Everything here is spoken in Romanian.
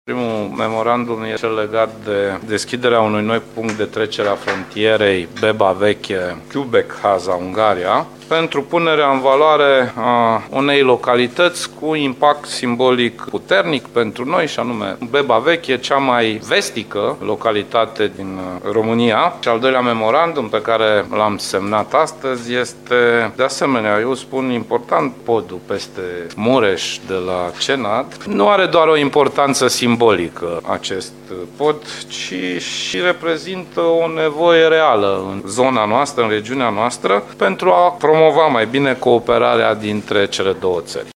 Primul memorandum este legat de deschiderea unui nou punct de trecere a frontierei Beba Veche, Kubekhaza, Ungaria, pentru punerea în valoare a unei localități cu impact simbolic puternic pentru noi, și anume Beba Veche, cea mai vestică localitate din România. Și al doilea memorandum pe care l-am semnat astăzi este, de asemenea, eu spun important, podul peste Mureș de la Cenat. Nu are doar o importanță simbolică acest pod, ci și reprezintă o nevoie reală în zona noastră, în regiunea noastră, pentru a promova mai bine cooperarea dintre cele două țări.